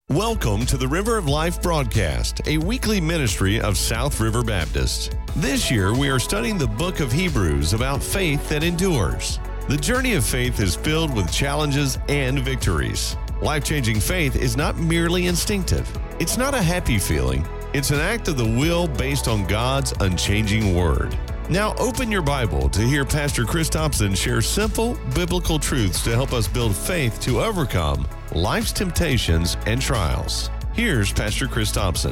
Welcome to the River of Life broadcast, a weekly ministry of South River Baptist. This year, we are studying the book of Hebrews about faith that endures. The journey of faith is filled with challenges and victories. Life-changing faith is not merely instinctive. It's not a happy feeling. It's an act of the will based on God's unchanging word. Now open your Bible to hear Pastor Chris Thompson share simple biblical truths to help us build faith to overcome life's temptations and trials. Here's Pastor Chris Thompson.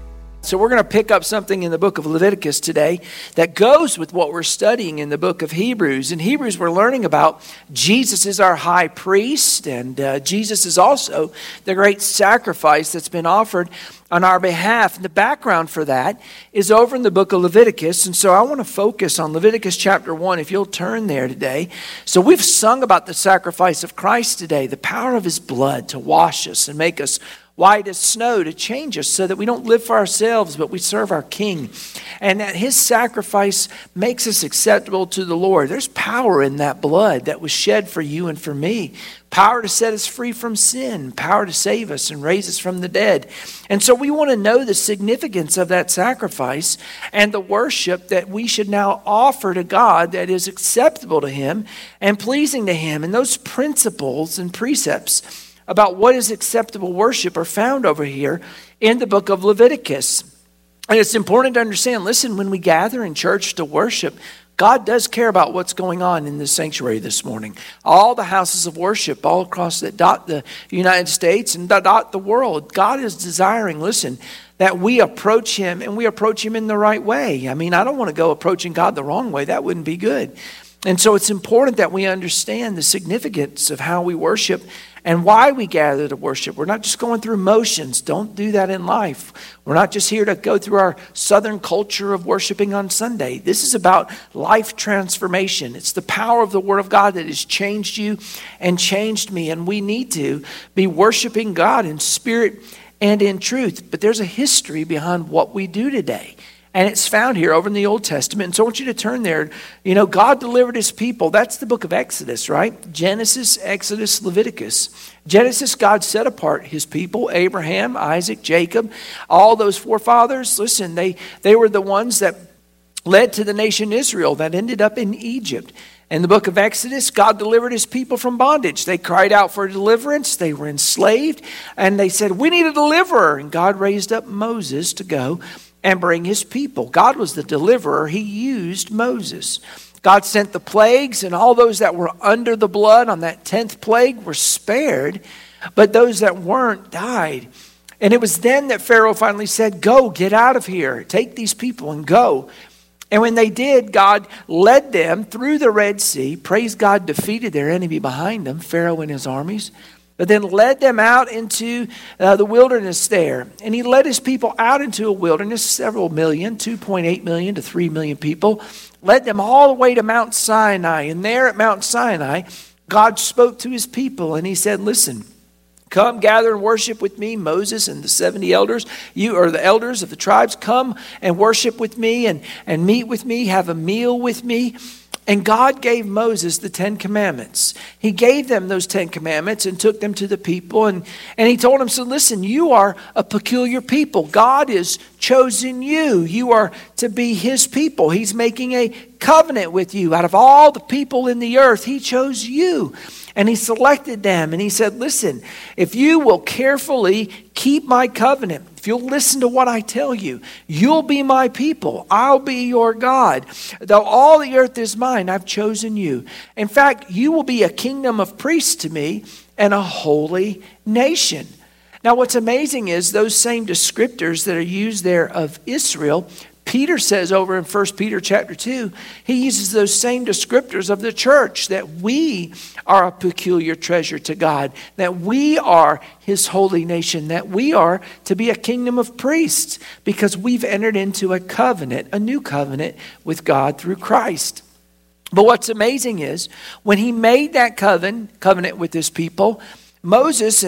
So we're going to pick up something in the book of Leviticus today that goes with what we're studying in the book of Hebrews. In Hebrews, we're learning about Jesus is our high priest, and Jesus is also the great sacrifice that's been offered on our behalf. And the background for that is over in the book of Leviticus. And so I want to focus on Leviticus chapter 1, if you'll turn there today. So we've sung about the sacrifice of Christ today, the power of his blood to wash us and make us white as snow, to change us so that we don't live for ourselves, but we serve our King. And that his sacrifice makes us acceptable to the Lord. There's power in that blood that was shed for you and for me. Power to set us free from sin. Power to save us and raise us from the dead. And so we want to know the significance of that sacrifice and the worship that we should now offer to God that is acceptable to him and pleasing to him. And those principles and precepts about what is acceptable worship are found over here in the book of Leviticus. And it's important to understand, listen, when we gather in church to worship, God does care about what's going on in the sanctuary this morning. All the houses of worship all across that dot the United States and dot the world, God is desiring, listen, that we approach him and we approach him in the right way. I mean, I don't want to go approaching God the wrong way. That wouldn't be good. And so it's important that we understand the significance of how we worship and why we gather to worship. We're not just going through motions. Don't do that in life. We're not just here to go through our southern culture of worshiping on Sunday. This is about life transformation. It's the power of the Word of God that has changed you and changed me. And we need to be worshiping God in spirit and in truth. But there's a history behind what we do today. And it's found here over in the Old Testament. And so I want you to turn there. You know, God delivered his people. That's the book of Exodus, right? Genesis, Exodus, Leviticus. Genesis, God set apart his people, Abraham, Isaac, Jacob, all those forefathers. Listen, they were the ones that led to the nation Israel that ended up in Egypt. In the book of Exodus, God delivered his people from bondage. They cried out for deliverance. They were enslaved. And they said, we need a deliverer. And God raised up Moses to go and bring his people. God was the deliverer. He used Moses. God sent the plagues, and all those that were under the blood on that 10th plague were spared, but those that weren't died. And it was then that Pharaoh finally said, go, get out of here. Take these people and go. And when they did, God led them through the Red Sea. Praise God, defeated their enemy behind them, Pharaoh and his armies. But then led them out into the wilderness there. And he led his people out into a wilderness, several million, 2.8 million to 3 million people. Led them all the way to Mount Sinai. And there at Mount Sinai, God spoke to his people. And he said, listen, come gather and worship with me, Moses and the 70 elders. You are the elders of the tribes. Come and worship with me and meet with me, have a meal with me. And God gave Moses the 10 commandments. He gave them those 10 commandments and took them to the people. And he told them, so listen, you are a peculiar people. God has chosen you. You are to be his people. He's making a covenant with you. Out of all the people in the earth, he chose you. And he selected them. And he said, listen, if you will carefully keep my covenant, if you'll listen to what I tell you, you'll be my people. I'll be your God. Though all the earth is mine, I've chosen you. In fact, you will be a kingdom of priests to me and a holy nation. Now, what's amazing is those same descriptors that are used there of Israel, Peter says over in 1 Peter chapter 2, he uses those same descriptors of the church, that we are a peculiar treasure to God, that we are his holy nation, that we are to be a kingdom of priests because we've entered into a covenant, a new covenant with God through Christ. But what's amazing is when he made that covenant with his people, Moses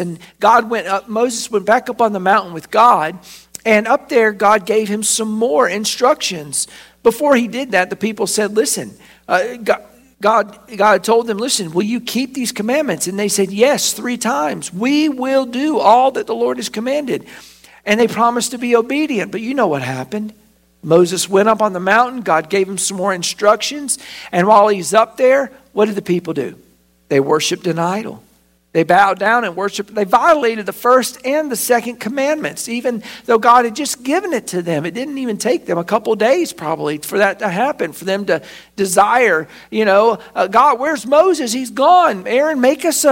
went back up on the mountain with God. And up there, God gave him some more instructions. Before he did that, the people said, listen, God told them, listen, will you keep these commandments? And they said, yes, 3 times. We will do all that the Lord has commanded. And they promised to be obedient. But you know what happened. Moses went up on the mountain. God gave him some more instructions. And while he's up there, what did the people do? They worshiped an idol. They bowed down and worshiped. They violated the first and the second commandments, even though God had just given it to them. It didn't even take them a couple days probably for that to happen, for them to desire, God, where's Moses? He's gone. Aaron, make us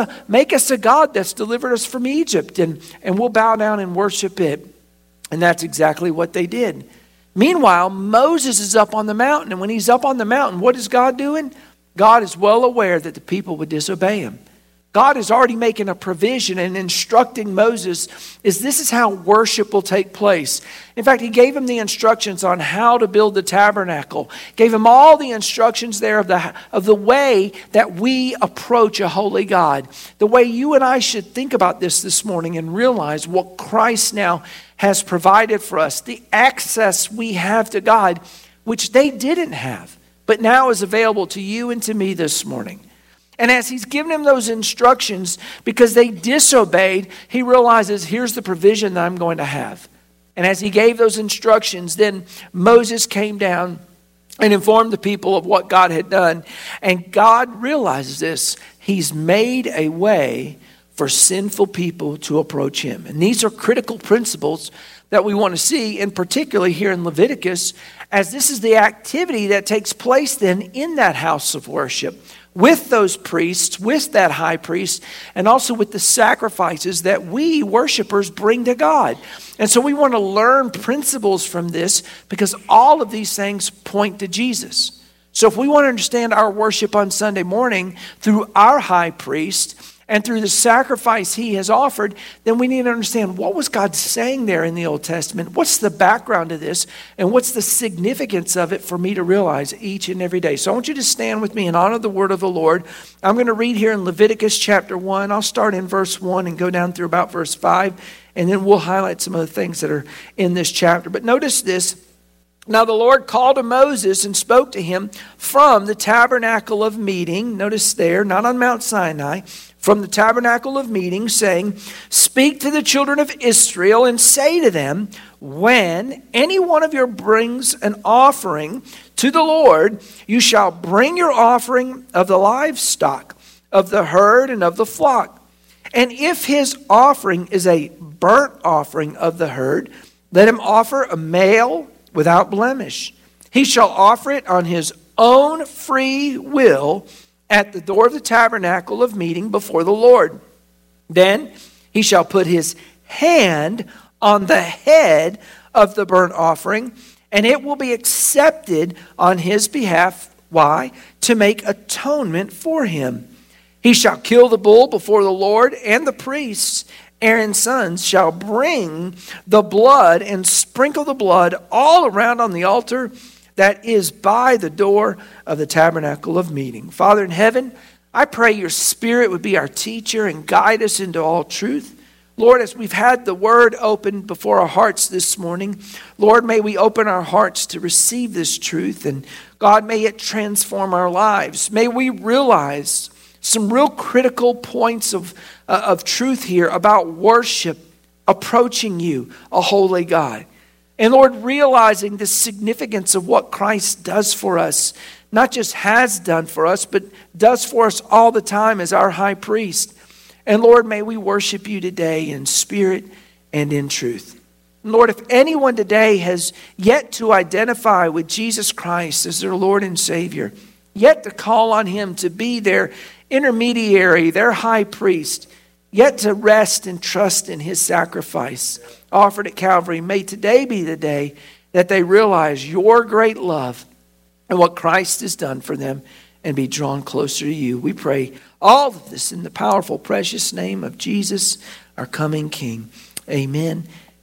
a God that's delivered us from Egypt, and we'll bow down and worship it. And that's exactly what they did. Meanwhile, Moses is up on the mountain, and when he's up on the mountain, what is God doing? God is well aware that the people would disobey him. God is already making a provision and instructing Moses this is how worship will take place. In fact, he gave him the instructions on how to build the tabernacle. Gave him all the instructions there of the way that we approach a holy God. The way you and I should think about this morning and realize what Christ now has provided for us. The access we have to God, which they didn't have, but now is available to you and to me this morning. And as he's given him those instructions, because they disobeyed, he realizes, here's the provision that I'm going to have. And as he gave those instructions, then Moses came down and informed the people of what God had done. And God realizes this. He's made a way for sinful people to approach him. And these are critical principles that we want to see, and particularly here in Leviticus, as this is the activity that takes place then in that house of worship, with those priests, with that high priest, and also with the sacrifices that we worshipers bring to God. And so we want to learn principles from this, because all of these things point to Jesus. So if we want to understand our worship on Sunday morning through our high priest and through the sacrifice he has offered, then we need to understand, what was God saying there in the Old Testament? What's the background to this? And what's the significance of it for me to realize each and every day? So I want you to stand with me and honor the word of the Lord. I'm going to read here in Leviticus chapter 1. I'll start in verse 1 and go down through about verse 5. And then we'll highlight some of the things that are in this chapter. But notice this. Now the Lord called to Moses and spoke to him from the tabernacle of meeting. Notice there, not on Mount Sinai. From the tabernacle of meeting, saying, speak to the children of Israel and say to them, when any one of you brings an offering to the Lord, you shall bring your offering of the livestock, of the herd and of the flock. And if his offering is a burnt offering of the herd, let him offer a male without blemish. He shall offer it on his own free will at the door of the tabernacle of meeting before the Lord. Then he shall put his hand on the head of the burnt offering, and it will be accepted on his behalf. Why? To make atonement for him. He shall kill the bull before the Lord, and the priests, Aaron's sons, shall bring the blood and sprinkle the blood all around on the altar that is by the door of the tabernacle of meeting. Father in heaven, I pray your Spirit would be our teacher and guide us into all truth. Lord, as we've had the word opened before our hearts this morning, Lord, may we open our hearts to receive this truth. And God, may it transform our lives. May we realize some real critical points of truth here about worship, approaching you, a holy God. And Lord, realizing the significance of what Christ does for us, not just has done for us, but does for us all the time as our high priest. And Lord, may we worship you today in spirit and in truth. And Lord, if anyone today has yet to identify with Jesus Christ as their Lord and Savior, yet to call on him to be their intermediary, their high priest, yet to rest and trust in his sacrifice offered at Calvary, may today be the day that they realize your great love and what Christ has done for them and be drawn closer to you. We pray all of this in the powerful, precious name of Jesus, our coming King. Amen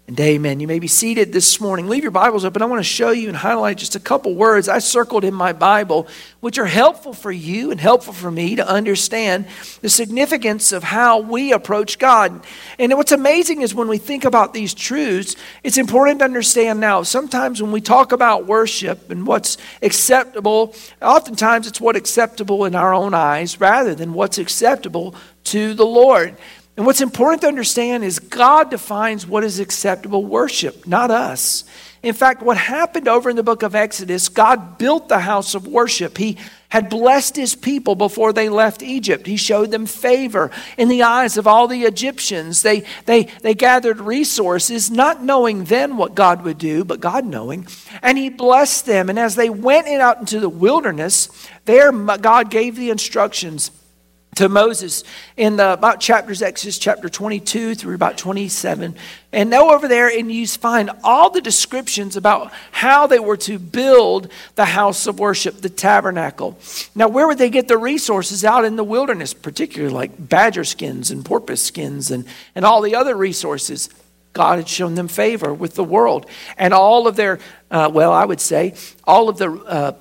And amen. You may be seated this morning. Leave your Bibles open. I want to show you and highlight just a couple words I circled in my Bible, which are helpful for you and helpful for me to understand the significance of how we approach God. And what's amazing is when we think about these truths, it's important to understand now, sometimes when we talk about worship and what's acceptable, oftentimes it's what's acceptable in our own eyes rather than what's acceptable to the Lord. And what's important to understand is God defines what is acceptable worship, not us. In fact, what happened over in the book of Exodus, God built the house of worship. He had blessed his people before they left Egypt. He showed them favor in the eyes of all the Egyptians. They gathered resources, not knowing then what God would do, but God knowing. And he blessed them. And as they went out into the wilderness, there God gave the instructions to Moses in about chapters, Exodus chapter 22 through about 27. And now over there, and you find all the descriptions about how they were to build the house of worship, the tabernacle. Now, where would they get the resources out in the wilderness, particularly like badger skins and porpoise skins and all the other resources? God had shown them favor with the world. And all of their, I would say, all of the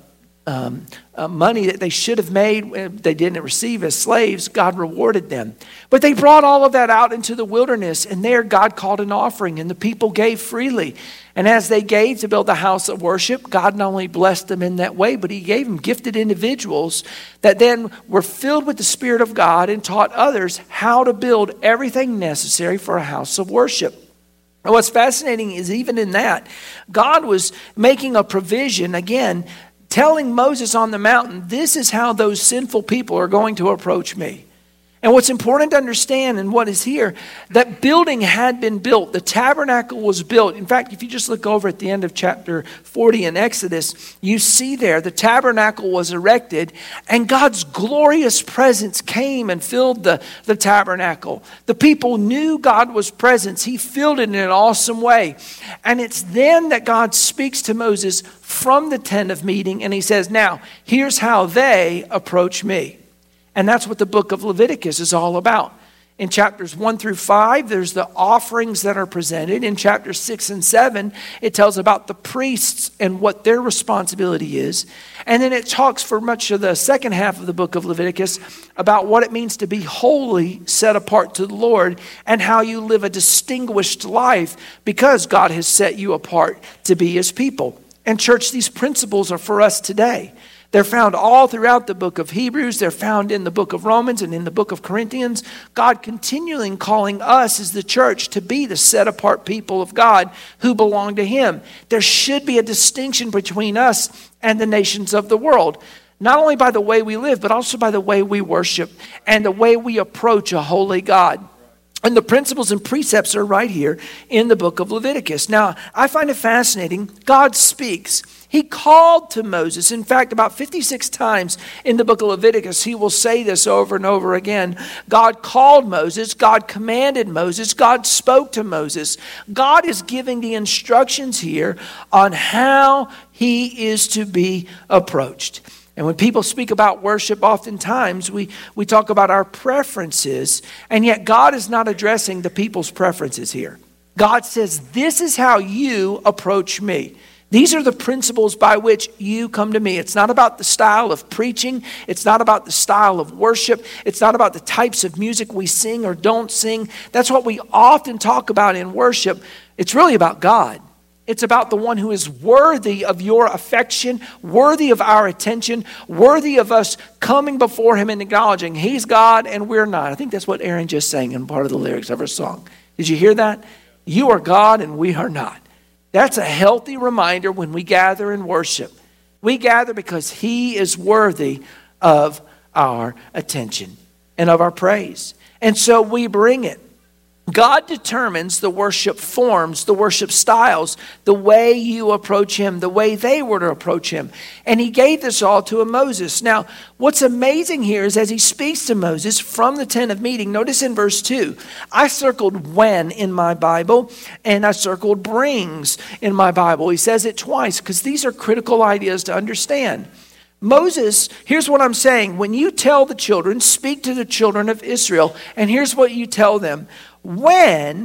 money that they should have made, they didn't receive as slaves, God rewarded them. But they brought all of that out into the wilderness, and there God called an offering, and the people gave freely. And as they gave to build the house of worship, God not only blessed them in that way, but he gave them gifted individuals that then were filled with the Spirit of God and taught others how to build everything necessary for a house of worship. And what's fascinating is even in that, God was making a provision, again, telling Moses on the mountain, this is how those sinful people are going to approach me. And what's important to understand and what is here, that building had been built. The tabernacle was built. In fact, if you just look over at the end of chapter 40 in Exodus, you see there the tabernacle was erected and God's glorious presence came and filled the tabernacle. The people knew God was present. He filled it in an awesome way. And it's then that God speaks to Moses from the tent of meeting and he says, now, here's how they approach me. And that's what the book of Leviticus is all about. In chapters 1 through 5, there's the offerings that are presented. In chapters 6 and 7, it tells about the priests and what their responsibility is. And then it talks for much of the second half of the book of Leviticus about what it means to be holy, set apart to the Lord, and how you live a distinguished life because God has set you apart to be his people. And church, these principles are for us today. They're found all throughout the book of Hebrews. They're found in the book of Romans and in the book of Corinthians. God continually calling us as the church to be the set-apart people of God who belong to him. There should be a distinction between us and the nations of the world, not only by the way we live, but also by the way we worship and the way we approach a holy God. And the principles and precepts are right here in the book of Leviticus. Now, I find it fascinating. God speaks. He called to Moses. In fact, about 56 times in the book of Leviticus, he will say this over and over again. God called Moses. God commanded Moses. God spoke to Moses. God is giving the instructions here on how he is to be approached. And when people speak about worship, oftentimes we talk about our preferences, and yet God is not addressing the people's preferences here. God says, this is how you approach me. These are the principles by which you come to me. It's not about the style of preaching. It's not about the style of worship. It's not about the types of music we sing or don't sing. That's what we often talk about in worship. It's really about God. It's about the one who is worthy of your affection, worthy of our attention, worthy of us coming before him and acknowledging he's God and we're not. I think that's what Aaron just sang in part of the lyrics of her song. Did you hear that? You are God and we are not. That's a healthy reminder when we gather and worship. We gather because he is worthy of our attention and of our praise. And so we bring it. God determines the worship forms, the worship styles, the way you approach him, the way they were to approach him. And he gave this all to Moses. Now, what's amazing here is as he speaks to Moses from the tent of meeting, notice in verse 2, I circled when in my Bible, and I circled brings in my Bible. He says it twice because these are critical ideas to understand. Moses, here's what I'm saying. When you tell the children, speak to the children of Israel, and here's what you tell them. When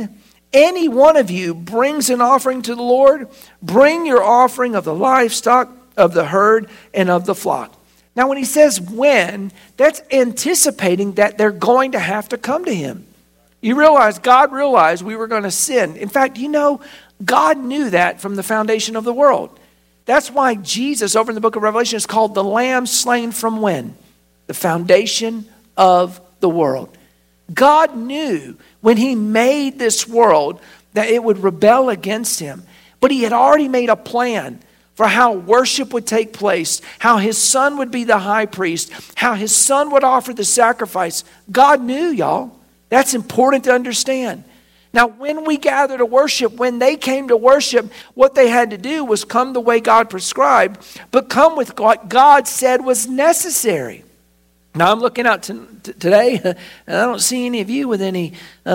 any one of you brings an offering to the Lord, bring your offering of the livestock, of the herd, and of the flock. Now, when he says when, that's anticipating that they're going to have to come to him. You realize, God realized we were going to sin. In fact, God knew that from the foundation of the world. That's why Jesus, over in the book of Revelation, is called the Lamb slain from when? The foundation of the world. God knew when he made this world that it would rebel against him. But he had already made a plan for how worship would take place, how his son would be the high priest, how his son would offer the sacrifice. God knew, y'all. That's important to understand. Now, when we gather to worship, when they came to worship, what they had to do was come the way God prescribed, but come with what God said was necessary. Now, I'm looking out today, and I don't see any of you with anything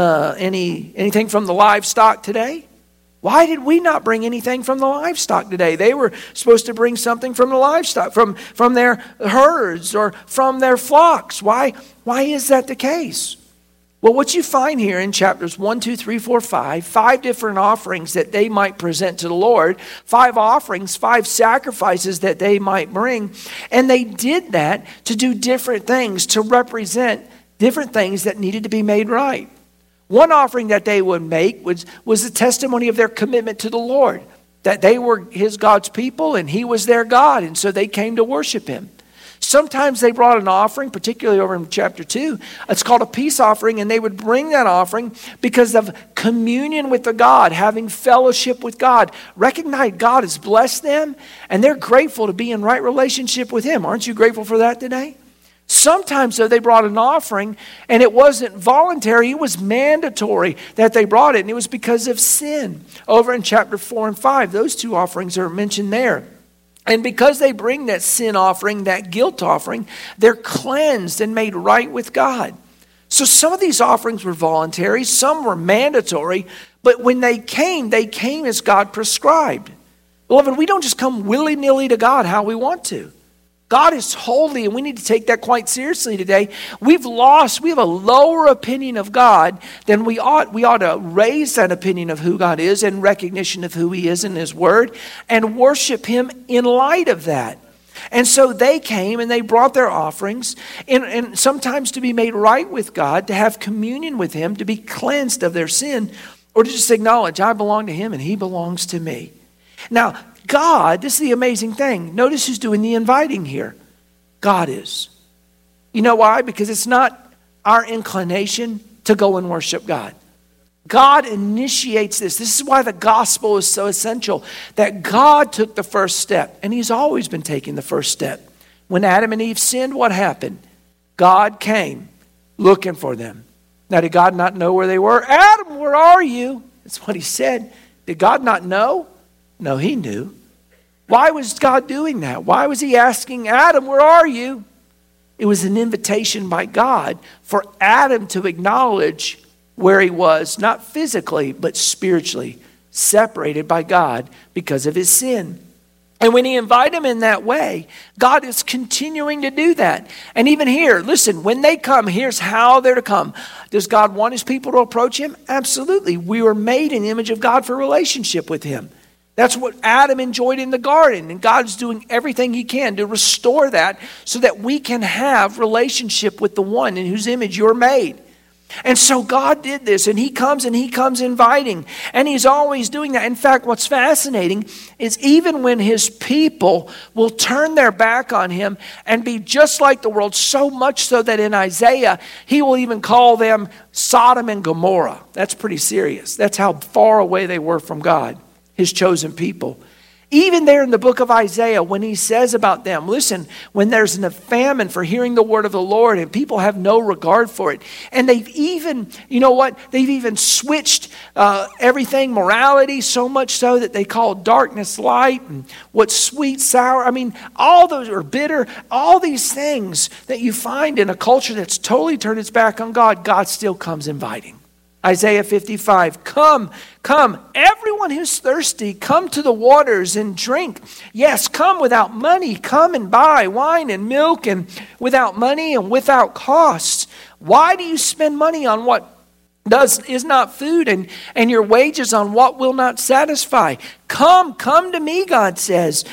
from the livestock today. Why did we not bring anything from the livestock today? They were supposed to bring something from the livestock, from their herds or from their flocks. Why is that the case? Well, what you find here in chapters 1, 2, 3, 4, 5 different offerings that they might present to the Lord, 5 offerings, 5 sacrifices that they might bring. And they did that to do different things, to represent different things that needed to be made right. One offering that they would make was a testimony of their commitment to the Lord, that they were God's people and he was their God, and so they came to worship him. Sometimes they brought an offering, particularly over in chapter 2. It's called a peace offering, and they would bring that offering because of communion with the God, having fellowship with God. Recognize God has blessed them, and they're grateful to be in right relationship with him. Aren't you grateful for that today? Sometimes, though, they brought an offering, and it wasn't voluntary. It was mandatory that they brought it, and it was because of sin. Over in chapter 4 and 5, those 2 offerings are mentioned there. And because they bring that sin offering, that guilt offering, they're cleansed and made right with God. So some of these offerings were voluntary, some were mandatory, but when they came as God prescribed. Beloved, we don't just come willy-nilly to God how we want to. God is holy, and we need to take that quite seriously today. We have a lower opinion of God than we ought. We ought to raise that opinion of who God is in recognition of who he is in his word and worship him in light of that. And so they came and they brought their offerings, and sometimes to be made right with God, to have communion with him, to be cleansed of their sin, or to just acknowledge I belong to him and he belongs to me. Now, God, this is the amazing thing. Notice who's doing the inviting here. God is. You know why? Because it's not our inclination to go and worship God. God initiates this. This is why the gospel is so essential, that God took the first step, and he's always been taking the first step. When Adam and Eve sinned, what happened? God came looking for them. Now, did God not know where they were? Adam, where are you? That's what he said. Did God not know? No, he knew. Why was God doing that? Why was he asking Adam, where are you? It was an invitation by God for Adam to acknowledge where he was, not physically, but spiritually, separated by God because of his sin. And when he invited him in that way, God is continuing to do that. And even here, listen, when they come, here's how they're to come. Does God want his people to approach him? Absolutely. We were made in the image of God for relationship with him. That's what Adam enjoyed in the garden, and God's doing everything he can to restore that so that we can have relationship with the one in whose image you're made. And so God did this, and he comes inviting, and he's always doing that. In fact, what's fascinating is even when his people will turn their back on him and be just like the world, so much so that in Isaiah, he will even call them Sodom and Gomorrah. That's pretty serious. That's how far away they were from God, his chosen people. Even there in the book of Isaiah, when he says about them, listen, when there's a famine for hearing the word of the Lord and people have no regard for it, and they've even, they've even switched everything, morality, so much so that they call darkness light and what's sweet, sour. I mean, all those are bitter, all these things that you find in a culture that's totally turned its back on God, God still comes inviting. Isaiah 55, come, everyone who's thirsty, come to the waters and drink. Yes, come without money, come and buy wine and milk, and without money and without cost. Why do you spend money on what is not food, and your wages on what will not satisfy. Come to me, God says,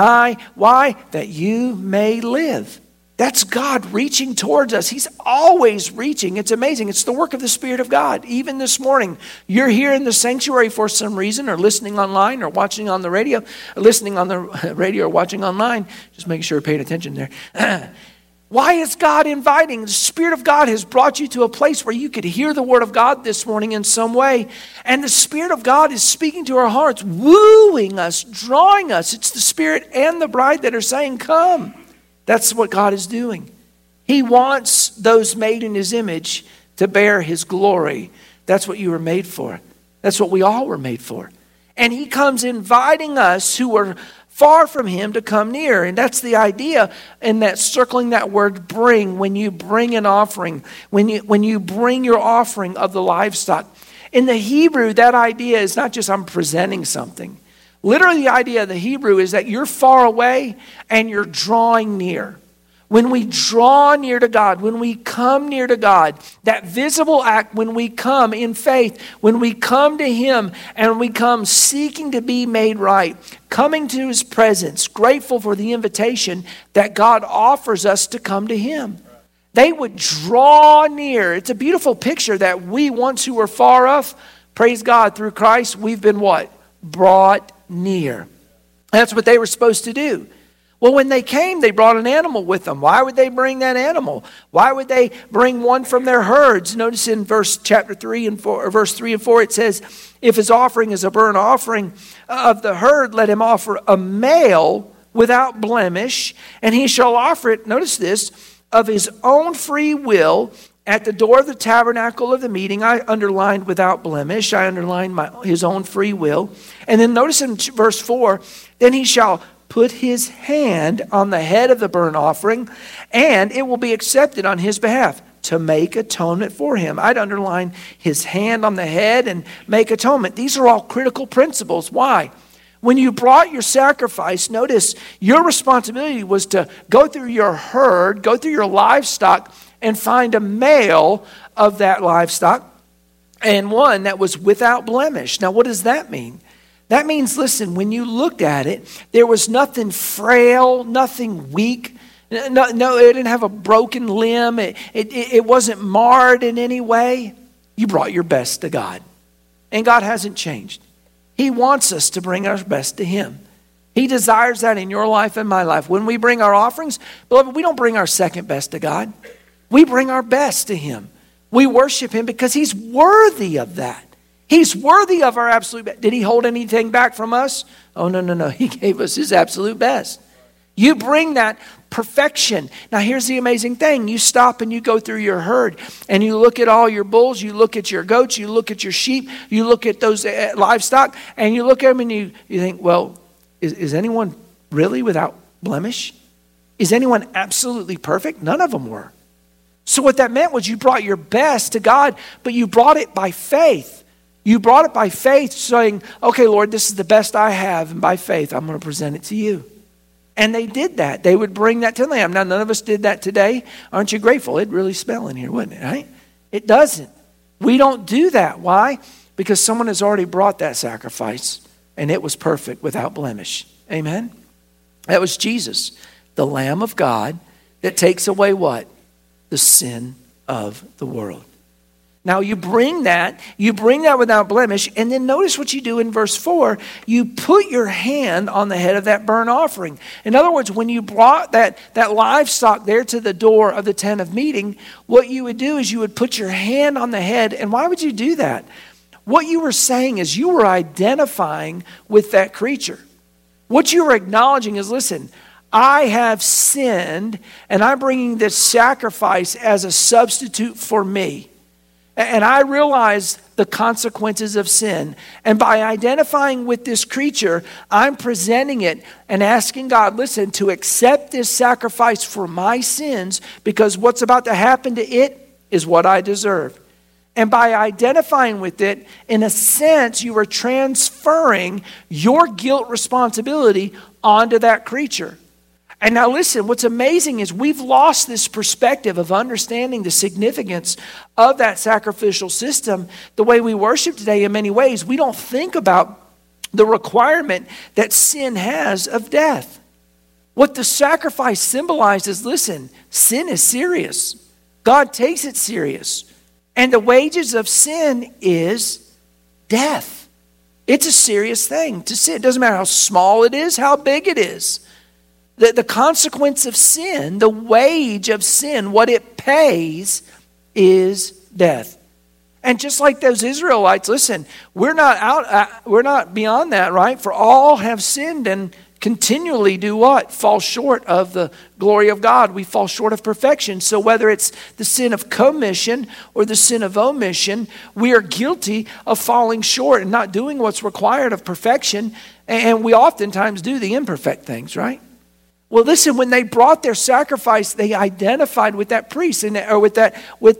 why? That you may live. That's God reaching towards us. He's always reaching. It's amazing. It's the work of the Spirit of God. Even this morning, you're here in the sanctuary for some reason, or listening online, or watching on the radio, or listening on the radio, or watching online. Just making sure you're paying attention there. Why is God inviting? The Spirit of God has brought you to a place where you could hear the Word of God this morning in some way. And the Spirit of God is speaking to our hearts, wooing us, drawing us. It's the Spirit and the bride that are saying, come. That's what God is doing. He wants those made in His image to bear His glory. That's what you were made for. That's what we all were made for. And He comes inviting us who are far from Him to come near. And that's the idea in that circling that word bring, when you bring an offering, when you bring your offering of the livestock. In the Hebrew, that idea is not just I'm presenting something. Literally, the idea of the Hebrew is that you're far away and you're drawing near. When we draw near to God, when we come near to God, that visible act, when we come in faith, when we come to Him and we come seeking to be made right, coming to His presence, grateful for the invitation that God offers us to come to Him. They would draw near. It's a beautiful picture that we once who were far off, praise God, through Christ, we've been what? Brought near. That's what they were supposed to do. Well, when they came, they brought an animal with them. Why would they bring that animal? Why would they bring one from their herds? Notice in verse 3 and 4, it says, if his offering is a burnt offering of the herd, let him offer a male without blemish, and he shall offer it, notice this, of his own free will at the door of the tabernacle of the meeting. I underlined without blemish. I underlined his own free will. And then notice in verse 4, then he shall put his hand on the head of the burnt offering, and it will be accepted on his behalf to make atonement for him. I'd underline his hand on the head and make atonement. These are all critical principles. Why? When you brought your sacrifice, notice your responsibility was to go through your herd, go through your livestock, and find a male of that livestock, and one that was without blemish. Now, what does that mean? That means, listen, when you looked at it, there was nothing frail, nothing weak. No, it didn't have a broken limb. It wasn't marred in any way. You brought your best to God. And God hasn't changed. He wants us to bring our best to Him. He desires that in your life and my life. When we bring our offerings, beloved, we don't bring our second best to God. We bring our best to Him. We worship Him because He's worthy of that. He's worthy of our absolute best. Did He hold anything back from us? Oh, no. He gave us His absolute best. You bring that perfection. Now, here's the amazing thing. You stop and you go through your herd and you look at all your bulls, you look at your goats, you look at your sheep, you look at those livestock, and you look at them and you think, well, is anyone really without blemish? Is anyone absolutely perfect? None of them were. So what that meant was you brought your best to God, but you brought it by faith. You brought it by faith, saying, okay, Lord, this is the best I have, and by faith, I'm going to present it to you. And they did that. They would bring that to the Lamb. Now, none of us did that today. Aren't you grateful? It'd really smell in here, wouldn't it, right? It doesn't. We don't do that. Why? Because someone has already brought that sacrifice, and it was perfect without blemish. Amen? That was Jesus, the Lamb of God that takes away what? The sin of the world. Now you bring that without blemish, and then notice what you do in verse 4. You put your hand on the head of that burnt offering. In other words, when you brought that livestock there to the door of the tent of meeting, what you would do is you would put your hand on the head. And why would you do that? What you were saying is you were identifying with that creature. What you were acknowledging is, listen, I have sinned, and I'm bringing this sacrifice as a substitute for me. And I realize the consequences of sin. And by identifying with this creature, I'm presenting it and asking God, listen, to accept this sacrifice for my sins, because what's about to happen to it is what I deserve. And by identifying with it, in a sense, you are transferring your guilt responsibility onto that creature. And now listen, what's amazing is we've lost this perspective of understanding the significance of that sacrificial system. The way we worship today in many ways, we don't think about the requirement that sin has of death. What the sacrifice symbolizes, listen, sin is serious. God takes it serious. And the wages of sin is death. It's a serious thing to sin. It doesn't matter how small it is, how big it is. The consequence of sin, the wage of sin, what it pays is death. And just like those Israelites, listen, we're not beyond that, right? For all have sinned and continually do what? Fall short of the glory of God. We fall short of perfection. So whether it's the sin of commission or the sin of omission, we are guilty of falling short and not doing what's required of perfection. And we oftentimes do the imperfect things, right? Well, listen, when they brought their sacrifice, they identified with that priest or with that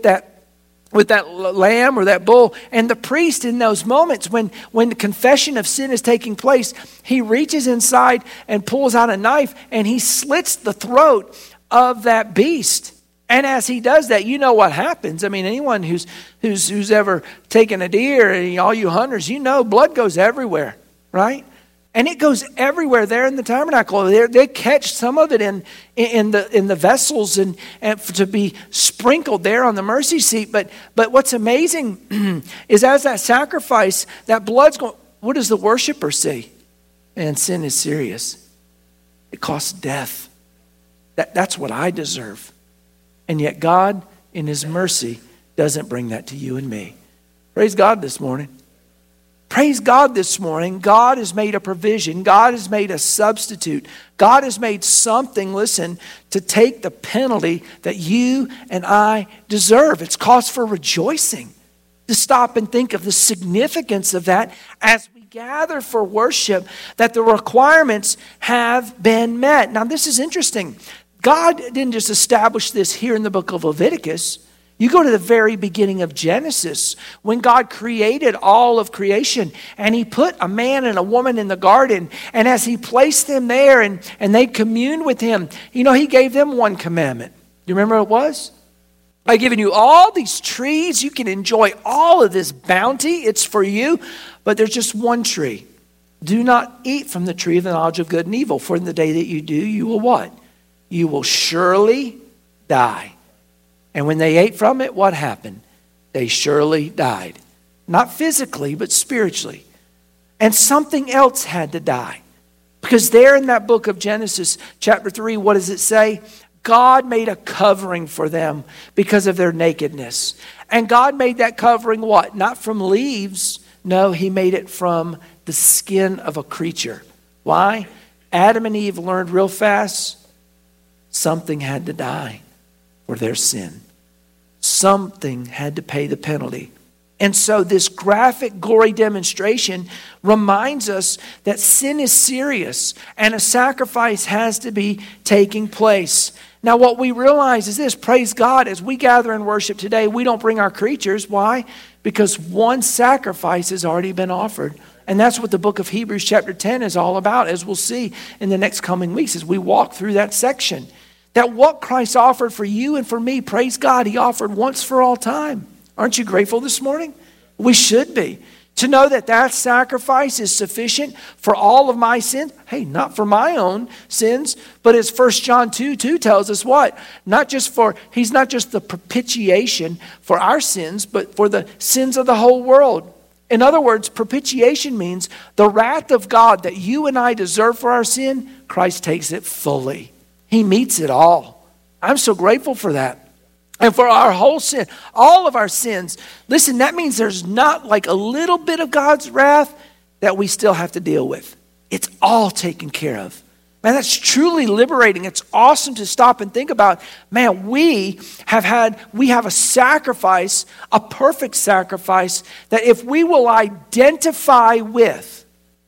lamb or that bull. And the priest in those moments when the confession of sin is taking place, he reaches inside and pulls out a knife and he slits the throat of that beast. And as he does that, you know what happens. I mean, anyone who's ever taken a deer, and all you hunters, you know blood goes everywhere, right? And it goes everywhere there in the tabernacle. They catch some of it in the vessels and to be sprinkled there on the mercy seat. But what's amazing is as that sacrifice, that blood's going, what does the worshiper see? And sin is serious. It costs death. That's what I deserve. And yet God, in his mercy, doesn't bring that to you and me. Praise God this morning. Praise God this morning. God has made a provision. God has made a substitute. God has made something, listen, to take the penalty that you and I deserve. It's cause for rejoicing to stop and think of the significance of that as we gather for worship, that the requirements have been met. Now, this is interesting. God didn't just establish this here in the book of Leviticus. You go to the very beginning of Genesis, when God created all of creation, and he put a man and a woman in the garden, and as he placed them there and they communed with him, you know, he gave them one commandment. You remember what it was? I've given you all these trees. You can enjoy all of this bounty. It's for you, but there's just one tree. Do not eat from the tree of the knowledge of good and evil, for in the day that you do, you will what? You will surely die. And when they ate from it, what happened? They surely died. Not physically, but spiritually. And something else had to die. Because there in that book of Genesis, chapter 3, what does it say? God made a covering for them because of their nakedness. And God made that covering what? Not from leaves. No, he made it from the skin of a creature. Why? Adam and Eve learned real fast, something had to die for their sin. Something had to pay the penalty. And so this graphic glory demonstration reminds us that sin is serious and a sacrifice has to be taking place. Now what we realize is this, praise God, as we gather and worship today, we don't bring our creatures. Why? Because one sacrifice has already been offered. And that's what the book of Hebrews chapter 10 is all about, as we'll see in the next coming weeks as we walk through that section. That what Christ offered for you and for me, praise God, he offered once for all time. Aren't you grateful this morning? We should be. To know that that sacrifice is sufficient for all of my sins. Hey, not for my own sins, but as 1 John 2:2 tells us what? He's not just the propitiation for our sins, but for the sins of the whole world. In other words, propitiation means the wrath of God that you and I deserve for our sin, Christ takes it fully. He meets it all. I'm so grateful for that. And for our whole sin, all of our sins. Listen, that means there's not like a little bit of God's wrath that we still have to deal with. It's all taken care of. Man, that's truly liberating. It's awesome to stop and think about, man, we have a sacrifice, a perfect sacrifice, that if we will identify with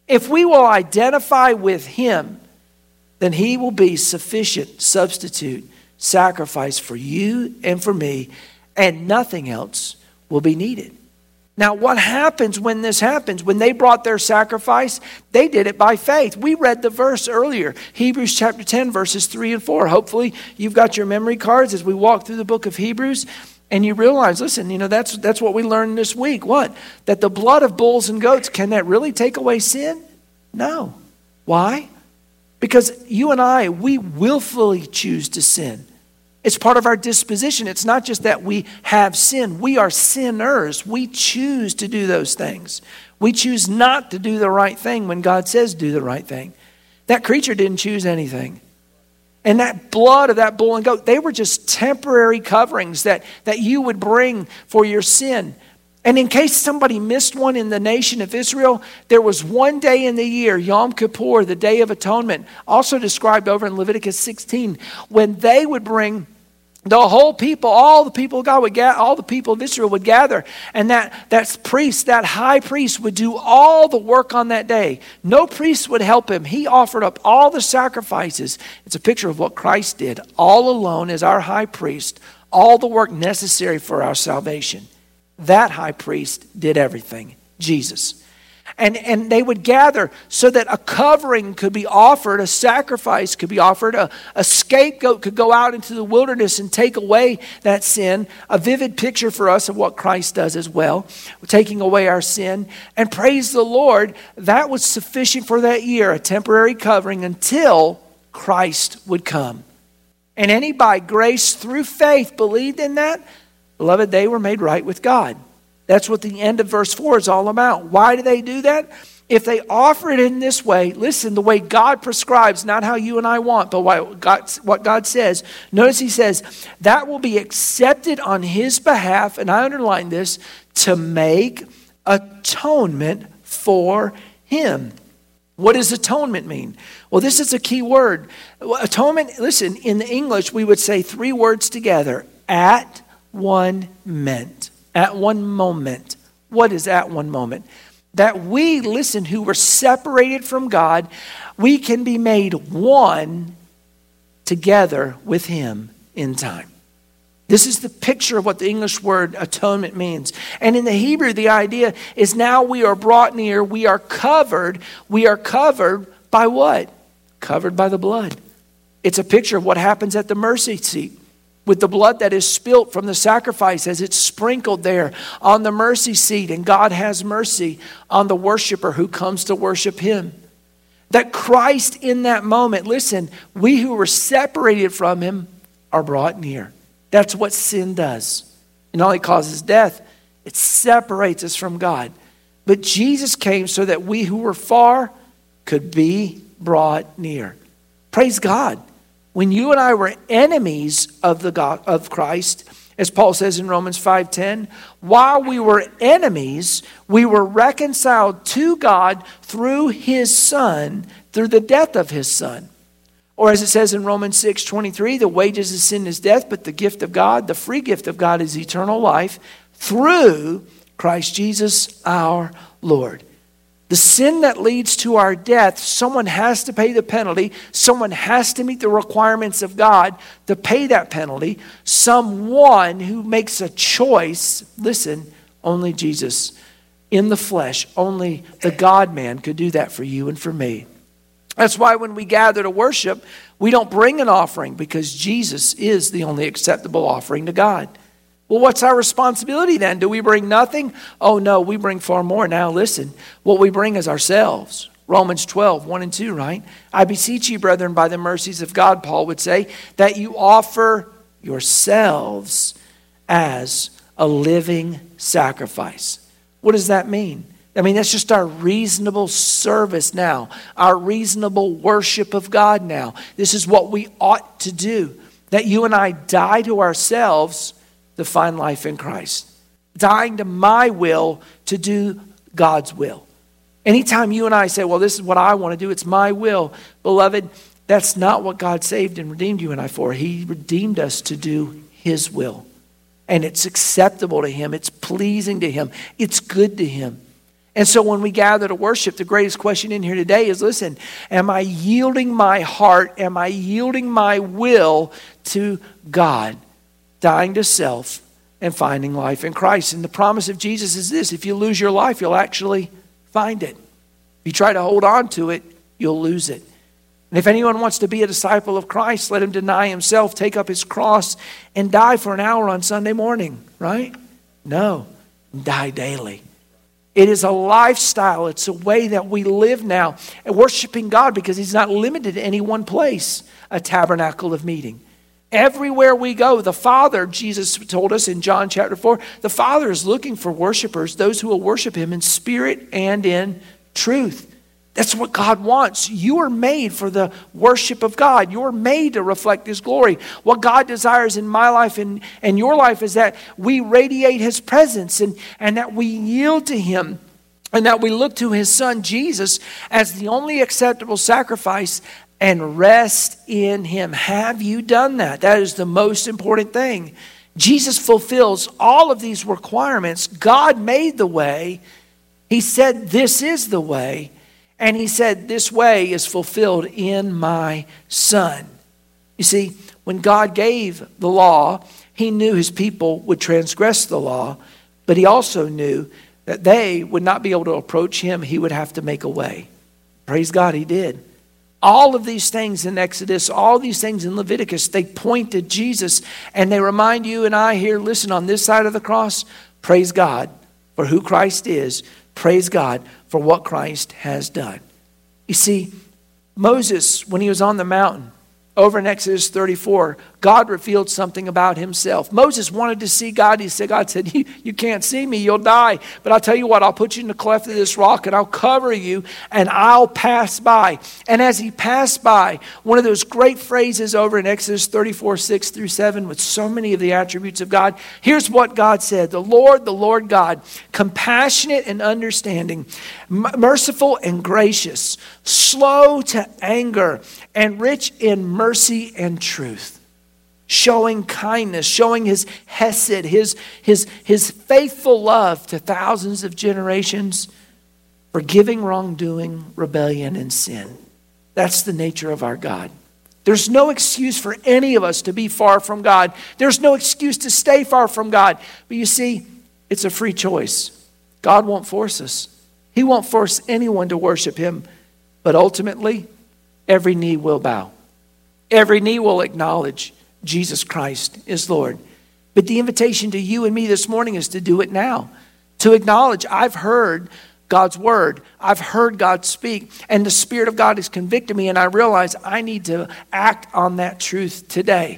him, then he will be sufficient substitute sacrifice for you and for me, and nothing else will be needed. Now, what happens when this happens? When they brought their sacrifice, they did it by faith. We read the verse earlier, Hebrews chapter 10, verses 3 and 4. Hopefully, you've got your memory cards as we walk through the book of Hebrews, and you realize, listen, that's what we learned this week. What? That the blood of bulls and goats, can that really take away sin? No. Why? Because you and I, we willfully choose to sin. It's part of our disposition. It's not just that we have sin. We are sinners. We choose to do those things. We choose not to do the right thing when God says do the right thing. That creature didn't choose anything. And that blood of that bull and goat, they were just temporary coverings that you would bring for your sin. And in case somebody missed one in the nation of Israel, there was one day in the year, Yom Kippur, the Day of Atonement, also described over in Leviticus 16, when they would bring the whole people, all the people of God would gather, all the people of Israel would gather, and that priest, that high priest, would do all the work on that day. No priest would help him. He offered up all the sacrifices. It's a picture of what Christ did, all alone as our high priest, all the work necessary for our salvation. That high priest did everything, Jesus. And they would gather so that a covering could be offered, a sacrifice could be offered, a scapegoat could go out into the wilderness and take away that sin. A vivid picture for us of what Christ does as well, taking away our sin. And praise the Lord, that was sufficient for that year, a temporary covering until Christ would come. And any by grace through faith believed in that, beloved, they were made right with God. That's what the end of verse 4 is all about. Why do they do that? If they offer it in this way, listen, the way God prescribes, not how you and I want, but what God says. Notice he says, that will be accepted on his behalf, and I underline this, to make atonement for him. What does atonement mean? Well, this is a key word. Atonement, listen, in the English, we would say 3 words together. At one moment. At one moment. What is at one moment? That we, listen, who were separated from God, we can be made one together with him in time. This is the picture of what the English word atonement means. And in the Hebrew, the idea is now we are brought near, we are covered. We are covered by what? Covered by the blood. It's a picture of what happens at the mercy seat. With the blood that is spilt from the sacrifice as it's sprinkled there on the mercy seat. And God has mercy on the worshiper who comes to worship him. That Christ in that moment, listen, we who were separated from him are brought near. That's what sin does. It not only causes death, it separates us from God. But Jesus came so that we who were far could be brought near. Praise God. When you and I were enemies of the God of Christ, as Paul says in Romans 5:10, while we were enemies, we were reconciled to God through his Son, through the death of his Son. Or as it says in Romans 6:23, the wages of sin is death, but the gift of God, the free gift of God is eternal life through Christ Jesus our Lord. The sin that leads to our death, someone has to pay the penalty. Someone has to meet the requirements of God to pay that penalty. Someone who makes a choice, listen, only Jesus in the flesh, only the God-man could do that for you and for me. That's why when we gather to worship, we don't bring an offering because Jesus is the only acceptable offering to God. Well, what's our responsibility then? Do we bring nothing? Oh no, we bring far more. Now listen, what we bring is ourselves. Romans 12, 1 and 2, right? I beseech you, brethren, by the mercies of God, Paul would say, that you offer yourselves as a living sacrifice. What does that mean? I mean, that's just our reasonable service now, our reasonable worship of God now. This is what we ought to do, that you and I die to ourselves to find life in Christ. Dying to my will to do God's will. Anytime you and I say, well, this is what I want to do, it's my will. Beloved, that's not what God saved and redeemed you and I for. He redeemed us to do his will. And it's acceptable to him. It's pleasing to him. It's good to him. And so when we gather to worship, the greatest question in here today is, listen, am I yielding my heart? Am I yielding my will to God? Dying to self and finding life in Christ. And the promise of Jesus is this: if you lose your life, you'll actually find it. If you try to hold on to it, you'll lose it. And if anyone wants to be a disciple of Christ, let him deny himself, take up his cross, and die for an hour on Sunday morning, right? No, die daily. It is a lifestyle. It's a way that we live now, and worshiping God, because he's not limited to any one place, a tabernacle of meeting. Everywhere we go, the Father, Jesus told us in John chapter 4, the Father is looking for worshipers, those who will worship him in spirit and in truth. That's what God wants. You are made for the worship of God. You are made to reflect his glory. What God desires in my life and your life is that we radiate his presence, and that we yield to him, and that we look to his Son Jesus as the only acceptable sacrifice and rest in him. Have you done that? That is the most important thing. Jesus fulfills all of these requirements. God made the way. He said, this is the way. And he said, this way is fulfilled in my Son. You see, when God gave the law, he knew his people would transgress the law, but he also knew that they would not be able to approach him. He would have to make a way. Praise God, he did. All of these things in Exodus, all these things in Leviticus, they point to Jesus, and they remind you and I here, listen, on this side of the cross, praise God for who Christ is. Praise God for what Christ has done. You see, Moses, when he was on the mountain, over in Exodus 34, God revealed something about himself. Moses wanted to see God. God said, you can't see me, you'll die. But I'll tell you what, I'll put you in the cleft of this rock, and I'll cover you, and I'll pass by. And as he passed by, one of those great phrases over in Exodus 34, 6 through 7, with so many of the attributes of God, here's what God said: the Lord God, compassionate and understanding, merciful and gracious, slow to anger, and rich in mercy and truth, showing kindness, showing his hesed, his faithful love to thousands of generations, forgiving wrongdoing, rebellion, and sin. That's the nature of our God. There's no excuse for any of us to be far from God. There's no excuse to stay far from God. But you see, it's a free choice. God won't force us. He won't force anyone to worship him. But ultimately, every knee will bow. Every knee will acknowledge Jesus Christ is Lord. But the invitation to you and me this morning is to do it now. To acknowledge, I've heard God's word. I've heard God speak. And the Spirit of God has convicted me, and I realize I need to act on that truth today.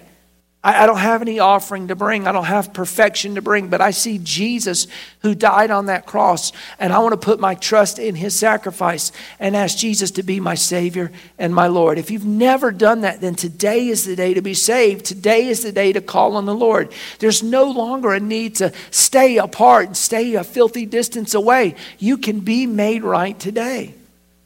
I don't have any offering to bring. I don't have perfection to bring, but I see Jesus who died on that cross, and I want to put my trust in his sacrifice and ask Jesus to be my Savior and my Lord. If you've never done that, then today is the day to be saved. Today is the day to call on the Lord. There's no longer a need to stay apart and stay a filthy distance away. You can be made right today.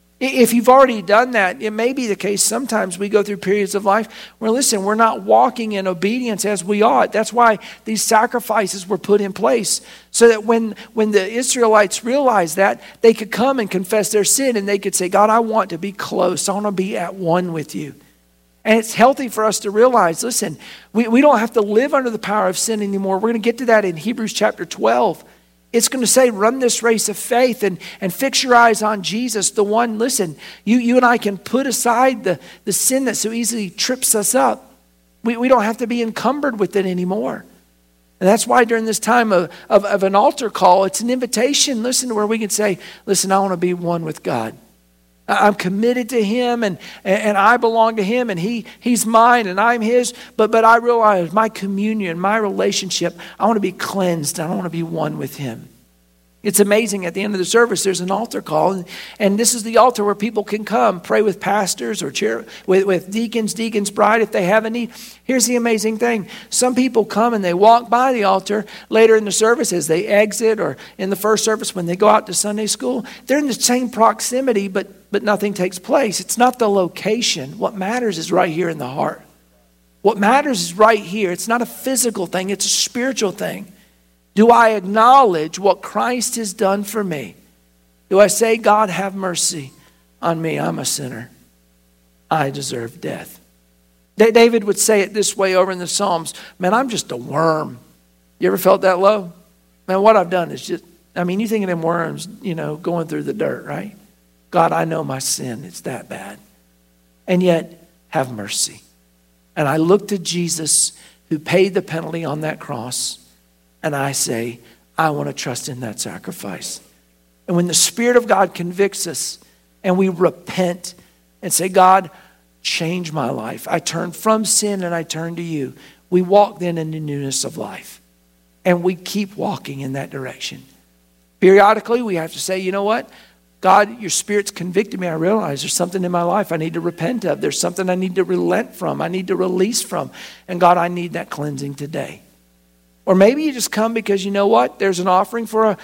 If you've already done that, it may be the case sometimes we go through periods of life where, listen, we're not walking in obedience as we ought. That's why these sacrifices were put in place, so that when the Israelites realized that, they could come and confess their sin, and they could say, God, I want to be close. I want to be at one with you. And it's healthy for us to realize, listen, we don't have to live under the power of sin anymore. We're going to get to that in Hebrews chapter 12. It's going to say, run this race of faith and fix your eyes on Jesus, the one, listen, you and I can put aside the sin that so easily trips us up. We don't have to be encumbered with it anymore. And that's why during this time of an altar call, it's an invitation, listen, where we can say, listen, I want to be one with God. I'm committed to him, and I belong to him, and he's mine and I'm his. But I realize my communion, my relationship, I want to be cleansed. I want to be one with him. It's amazing. At the end of the service, there's an altar call, and this is the altar where people can come, pray with pastors or with deacons bride if they have a need. Here's the amazing thing. Some people come and they walk by the altar later in the service as they exit, or in the first service when they go out to Sunday school. They're in the same proximity, but nothing takes place. It's not the location. What matters is right here in the heart. What matters is right here. It's not a physical thing. It's a spiritual thing. Do I acknowledge what Christ has done for me? Do I say, God, have mercy on me? I'm a sinner. I deserve death. David would say it this way over in the Psalms. Man, I'm just a worm. You ever felt that low? Man, what I've done is just, you think of them worms, going through the dirt, right? God, I know my sin. It's that bad. And yet, have mercy. And I look to Jesus who paid the penalty on that cross. And I say, I want to trust in that sacrifice. And when the Spirit of God convicts us and we repent and say, God, change my life. I turn from sin and I turn to you. We walk then in the newness of life. And we keep walking in that direction. Periodically, we have to say, you know what? God, your Spirit's convicted me. I realize there's something in my life I need to repent of. There's something I need to relent from. I need to release from. And God, I need that cleansing today. Or maybe you just come because you know what? There's an offering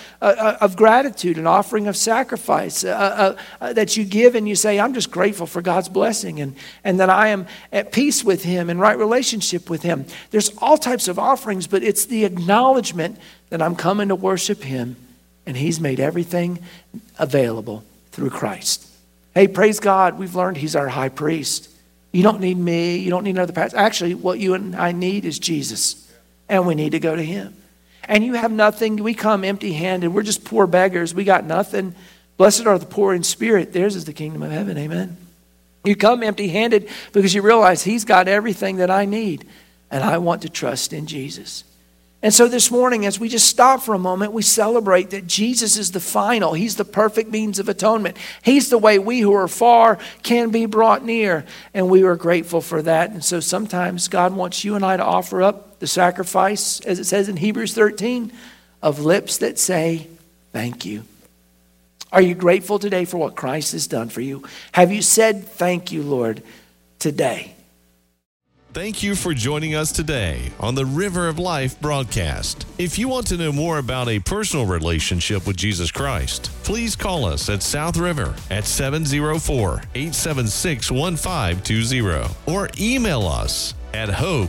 of gratitude, an offering of sacrifice that you give and you say, I'm just grateful for God's blessing and that I am at peace with Him, in right relationship with Him. There's all types of offerings, but it's the acknowledgement that I'm coming to worship Him and He's made everything available through Christ. Hey, praise God, we've learned He's our high priest. You don't need me, you don't need another pastor. Actually, what you and I need is Jesus. And we need to go to Him. And you have nothing. We come empty-handed. We're just poor beggars. We got nothing. Blessed are the poor in spirit. Theirs is the kingdom of heaven. Amen. You come empty-handed because you realize He's got everything that I need. And I want to trust in Jesus. And so this morning, as we just stop for a moment, we celebrate that Jesus is the final. He's the perfect means of atonement. He's the way we who are far can be brought near. And we are grateful for that. And so sometimes God wants you and I to offer up the sacrifice, as it says in Hebrews 13, of lips that say, thank you. Are you grateful today for what Christ has done for you? Have you said, thank you, Lord, today? Thank you for joining us today on the River of Life broadcast. If you want to know more about a personal relationship with Jesus Christ, please call us at South River at 704-876-1520 or email us at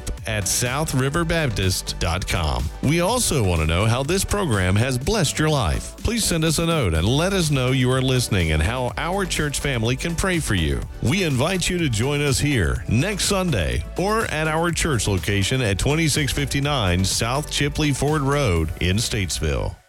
hope@southriverbaptist.com. We also want to know how this program has blessed your life. Please send us a note and let us know you are listening and how our church family can pray for you. We invite you to join us here next Sunday or at our church location at 2659 South Chipley Ford Road in Statesville.